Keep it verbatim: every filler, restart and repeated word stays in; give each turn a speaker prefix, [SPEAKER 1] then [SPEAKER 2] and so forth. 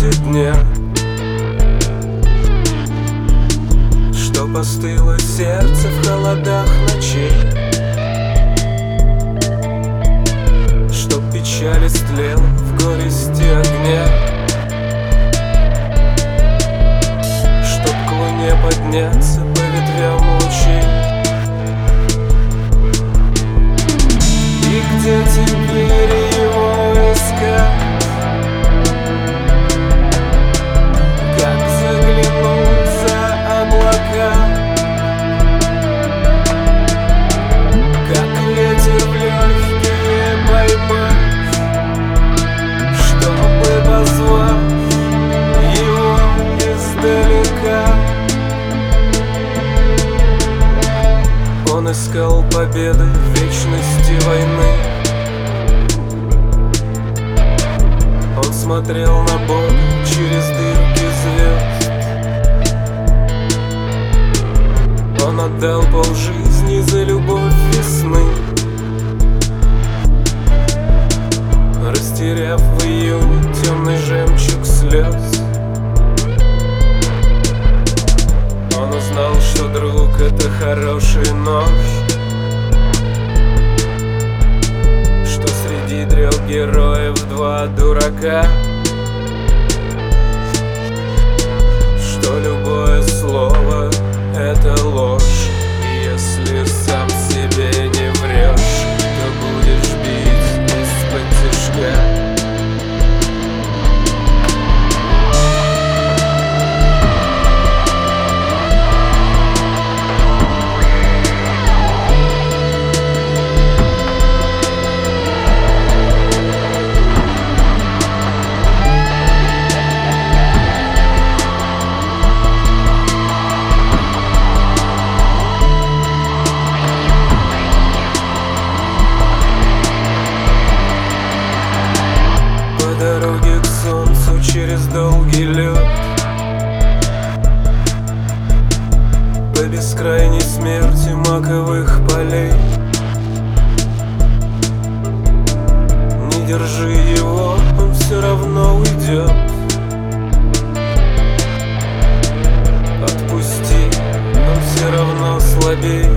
[SPEAKER 1] солнце дня, что постыло сердце в холодах ночей, чтоб печаль истлела в горести огня, чтоб к луне подняться по ветвям лучей. И где теперь его искать? Как заглянуть за облака? Как ветер в легкие поймать, чтобы позвать его издалека? Он искал победы в вечности войны. Он смотрел на Бога через дырки звезд. Он отдал полжизни за любовь весны, растеряв в июне темный жемчуг слез. Он узнал, что друг — это хороший нож, что среди трех героев два дурака, что любое слово — это ложь. И если сам себе не врешь, то будешь бить из-под тишка. Дороги к солнцу через долгий лед, по бескрайней смерти маковых полей. Не держи его, он все равно уйдет. Отпусти, он все равно слабей.